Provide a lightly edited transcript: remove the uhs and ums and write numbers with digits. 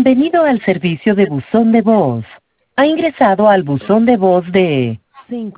Bienvenido al servicio de buzón de voz. Ha ingresado al buzón de voz de